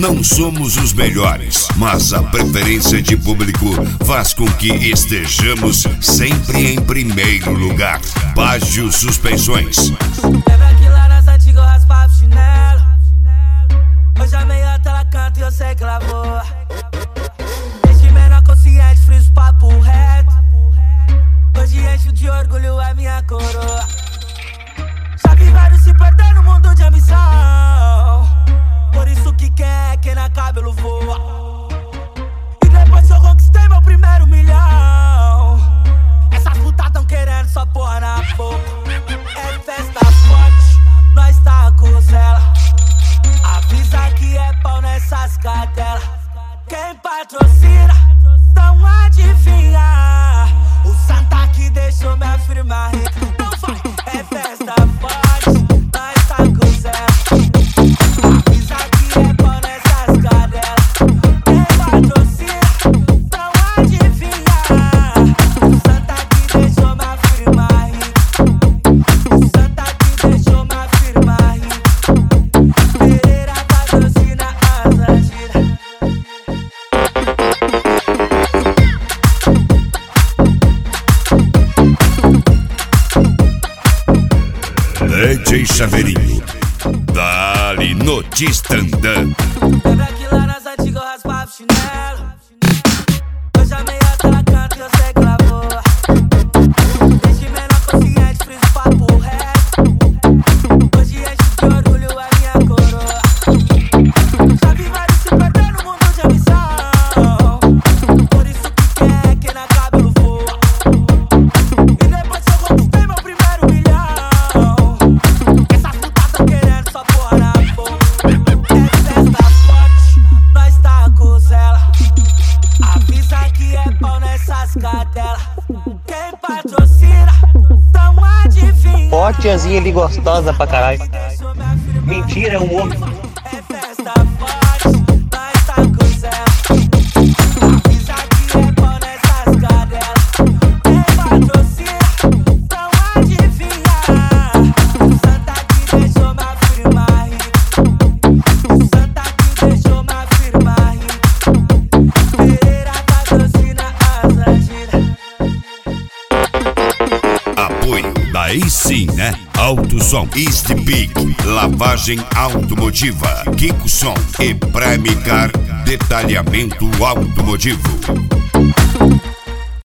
Não somos os melhores, mas a preferência de público faz com que estejamos sempre em primeiro lugar. Baggio Suspensões. Lembra que lá nas antigas eu raspava o chinelo? Hoje a meiota ela canta e eu sei que ela voa. Desde menor consciente, friso papo reto. Hoje encho de orgulho a minha coroa. Já vi vários se perder no mundo de ambição. Por isso que quem na cabelo voa. E depois que eu conquistei meu primeiro milhão, essas putas tão querendo só porra na boca. É festa forte, nós tá com cela. Avisa que é pau nessas cadelas. Quem patrocina, então adivinha. O Santa que deixou minha firma rica. Então vai, é festa forte, nós tá com cela. Avisa que é pau nessas cadelas. Quem patrocina, então adivinha. O Santa que deixou minha firma rica. O Santa que deixou minha firma rica. Pereira patrocina as agiras. DJ Chaveirinho, dali no Tistandã. Lembra que lá nas antigas eu raspava o chinelo? Hoje a meiota ela canta e eu sei que ela voa. Desde menor consciente, friso papo reto. Hoje encho de orgulho a minha coroa. Já vi vários se perder no mundo de ambição. Por isso que quem na cabelo voa. E depois que eu conquistei meu primeiro milhão, essas putas tão querendo só porra na boca. É festa forte, nós tá com cela. Avisa que é pau nessas cadelas. Quem patrocina, então adivinha. Ó, tiazinha ali gostosa pra caralho. Mentira, é um homem. É festa forte, nós tá com cela. Avisa que é pau nessas cadelas. Quem patrocina, então adivinha. O Santa que deixou minha firma rica. O Santa que deixou minha firma rica. Pereira patrocina as agiras. Apoio, daí sim, né? Alto Som, East Peak, lavagem automotiva, Kiko Som e Prime Car, detalhamento automotivo.